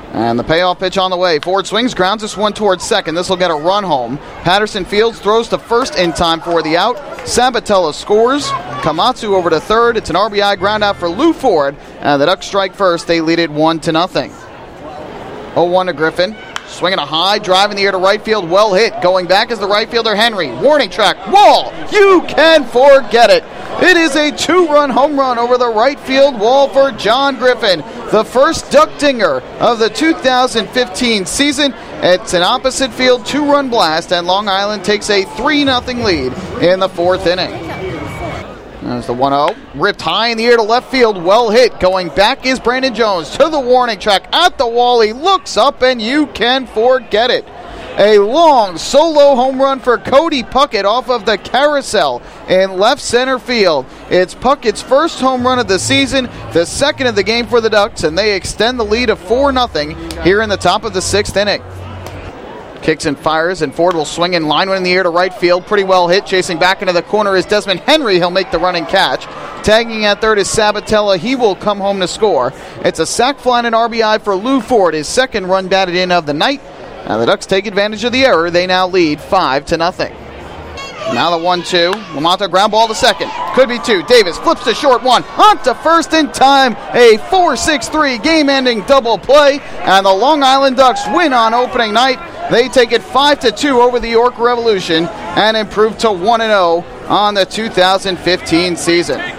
And the payoff pitch on the way. Ford swings, grounds this one towards second. This will get a run home. Patterson Fields throws to first in time for the out. Sabatella scores. Komatsu over to third. It's an RBI ground out for Lou Ford. And the Ducks strike first. They lead it 1-0. 0-1 to Griffin. Swinging a high, drive in the air to right field. Well hit. Going back is the right fielder Henry. Warning track. Wall. You can forget it. It is a 2-run home run over the right field wall for John Griffin. The first Duck dinger of the 2015 season. It's an opposite field 2-run blast, and Long Island takes a 3-0 lead in the fourth inning. There's the 1-0. Ripped high in the air to left field. Well hit. Going back is Brandon Jones to the warning track at the wall. He looks up, and you can forget it. A long solo home run for Cody Puckett off of the carousel in left center field. It's Puckett's first home run of the season, the second of the game for the Ducks, and they extend the lead of 4-0 here in the top of the sixth inning. Kicks and fires, and Ford will swing in line one in the air to right field. Pretty well hit. Chasing back into the corner is Desmond Henry. He'll make the running catch. Tagging at third is Sabatella. He will come home to score. It's a sac fly and an RBI for Lou Ford, his second run batted in of the night. Now the Ducks take advantage of the error. They now lead 5-0. Now the 1-2. Lamonta ground ball to second. Could be two. Davis flips to short one. On to first in time. A 4-6-3 game-ending double play. And the Long Island Ducks win on opening night. They take it 5-2 over the York Revolution and improve to 1-0 on the 2015 season.